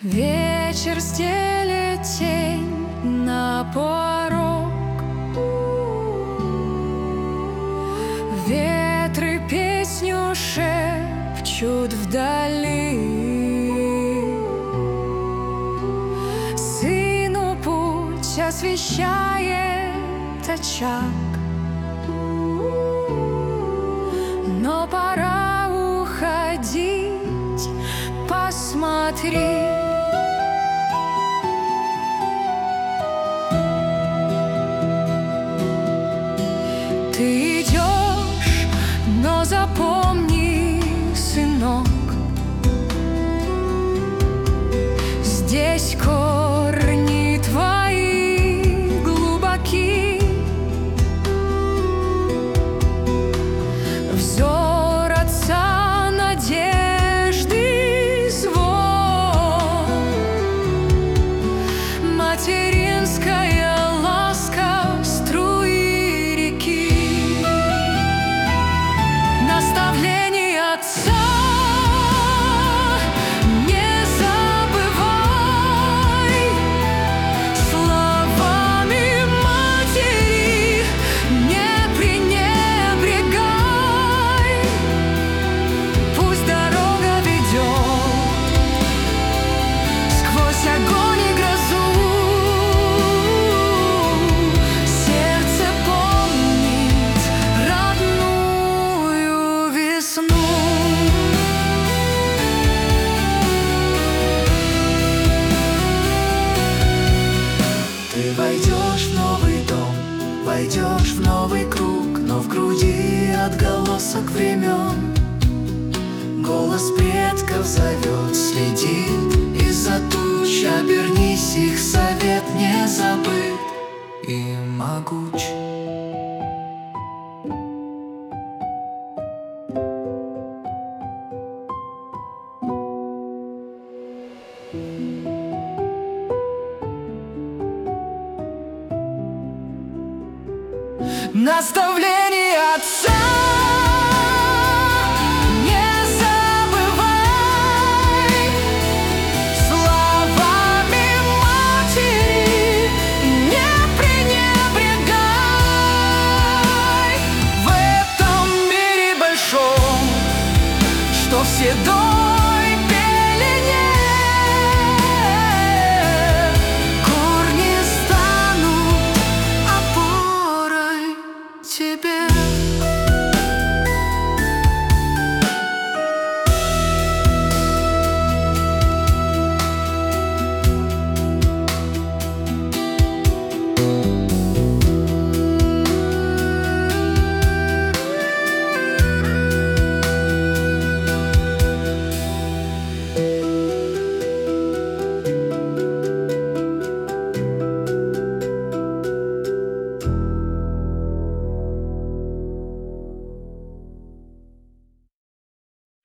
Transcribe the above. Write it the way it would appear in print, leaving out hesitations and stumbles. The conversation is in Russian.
Вечер стелет тень на порог, ветры песню шепчут вдали. Сыну путь освещает очаг, но пора уходить, посмотри. Ты идешь, но запомни, сынок, здесь корни твои глубоки. Взор отца надежды звон, материнская ласка струи реки. Наставление отца не забывай, словами матери не пренебрегай. Пусть дорога ведет сквозь огонь и грозу, сердце помнит родную весну. Ты войдешь в новый дом, войдешь в новый круг, но в груди отголосок времен. Голос предков зовет, следит из-за туч. Обернись, их совет не забыт и могуч. Наставление отца